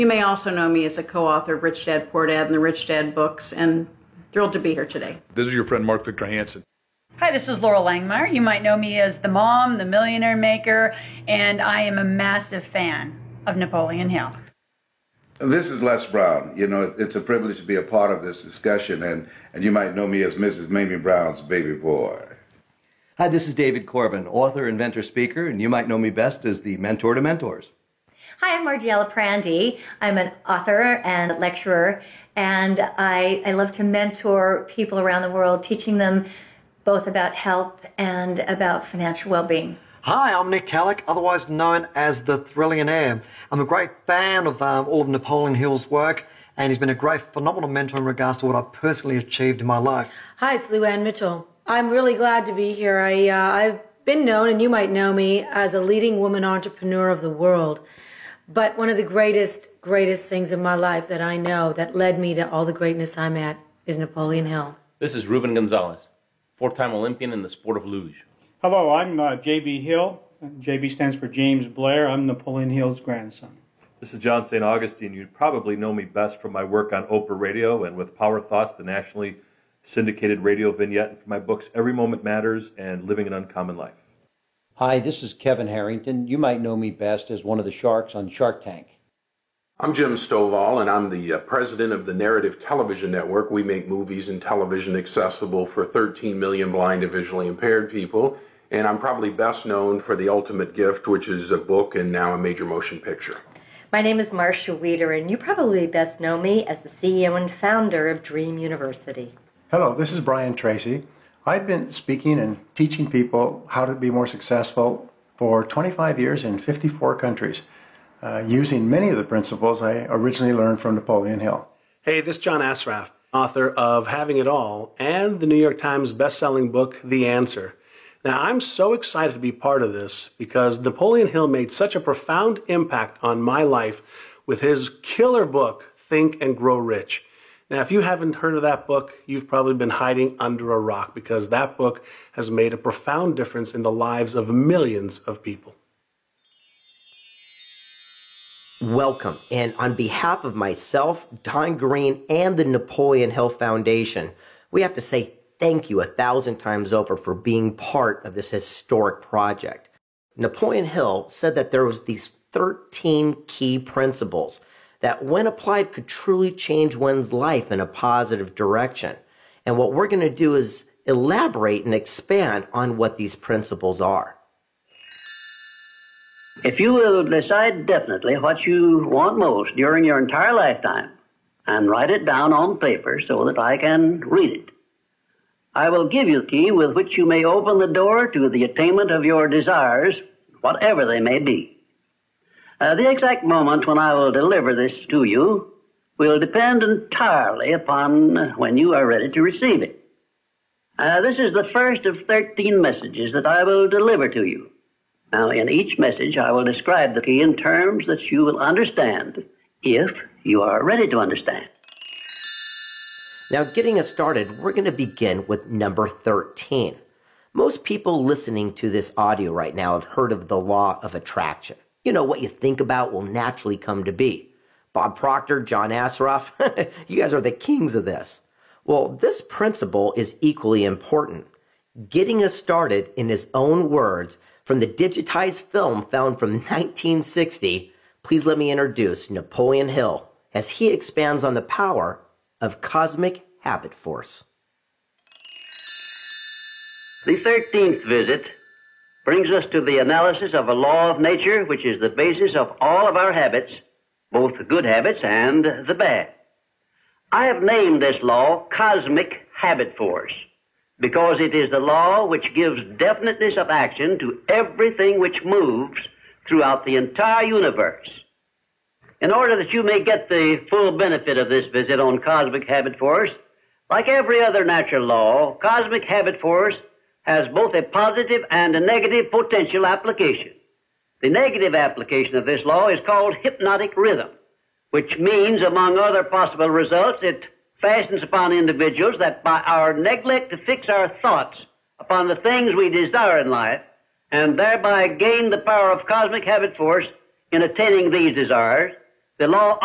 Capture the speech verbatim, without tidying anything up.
You may also know me as a co-author of Rich Dad, Poor Dad and the Rich Dad books, and thrilled to be here today. This is your friend Mark Victor Hansen. Hi, this is Laura Langmeyer. You might know me as the mom, the millionaire maker, and I am a massive fan of Napoleon Hill. This is Les Brown. You know, it's a privilege to be a part of this discussion, and, and you might know me as Missus Mamie Brown's baby boy. Hi, this is David Corbin, author, inventor, speaker, and you might know me best as the mentor to mentors. Hi, I'm Margiela Prandi. I'm an author and lecturer, and I, I love to mentor people around the world, teaching them both about health and about financial well-being. Hi, I'm Nick Calick, otherwise known as the Thrillionaire. I'm a great fan of um, all of Napoleon Hill's work, and he's been a great, phenomenal mentor in regards to what I've personally achieved in my life. Hi, it's Luann Mitchell. I'm really glad to be here. I, uh, I've been known, and you might know me, as a leading woman entrepreneur of the world. But one of the greatest, greatest things in my life that I know that led me to all the greatness I'm at is Napoleon Hill. This is Ruben Gonzalez, four-time Olympian in the sport of luge. Hello, I'm uh, J B Hill. J B stands for James Blair. I'm Napoleon Hill's grandson. This is John Saint Augustine. You probably know me best from my work on Oprah Radio and with Power Thoughts, the nationally syndicated radio vignette, and from my books Every Moment Matters and Living an Uncommon Life. Hi, this is Kevin Harrington. You might know me best as one of the sharks on Shark Tank. I'm Jim Stovall, and I'm the uh, president of the Narrative Television Network. We make movies and television accessible for thirteen million blind and visually impaired people. And I'm probably best known for The Ultimate Gift, which is a book and now a major motion picture. My name is Marcia Weeder, and you probably best know me as the C E O and founder of Dream University. Hello, this is Brian Tracy. I've been speaking and teaching people how to be more successful for twenty-five years in fifty-four countries, uh, using many of the principles I originally learned from Napoleon Hill. Hey, this is John Asraf, author of Having It All and the New York Times best-selling book, The Answer. Now, I'm so excited to be part of this because Napoleon Hill made such a profound impact on my life with his killer book, Think and Grow Rich. Now, if you haven't heard of that book, you've probably been hiding under a rock because that book has made a profound difference in the lives of millions of people. Welcome. And on behalf of myself, Don Green, and the Napoleon Hill Foundation, we have to say thank you a thousand times over for being part of this historic project. Napoleon Hill said that there was these thirteen key principles that when applied could truly change one's life in a positive direction. And what we're going to do is elaborate and expand on what these principles are. If you will decide definitely what you want most during your entire lifetime and write it down on paper so that I can read it, I will give you the key with which you may open the door to the attainment of your desires, whatever they may be. Uh, the exact moment when I will deliver this to you will depend entirely upon when you are ready to receive it. Uh, this is the first of thirteen messages that I will deliver to you. Now, in each message, I will describe the key in terms that you will understand if you are ready to understand. Now, getting us started, we're going to begin with number thirteen. Most people listening to this audio right now have heard of the law of attraction. You know, what you think about will naturally come to be. Bob Proctor, John Assaraf, you guys are the kings of this. Well, this principle is equally important. Getting us started, in his own words, from the digitized film found from nineteen sixty, please let me introduce Napoleon Hill as he expands on the power of cosmic habit force. The thirteenth visit brings us to the analysis of a law of nature which is the basis of all of our habits, both the good habits and the bad. I have named this law cosmic habit force because it is the law which gives definiteness of action to everything which moves throughout the entire universe. In order that you may get the full benefit of this visit on cosmic habit force, like every other natural law, cosmic habit force has both a positive and a negative potential application. The negative application of this law is called hypnotic rhythm, which means, among other possible results, it fastens upon individuals that by our neglect to fix our thoughts upon the things we desire in life, and thereby gain the power of cosmic habit force in attaining these desires, the law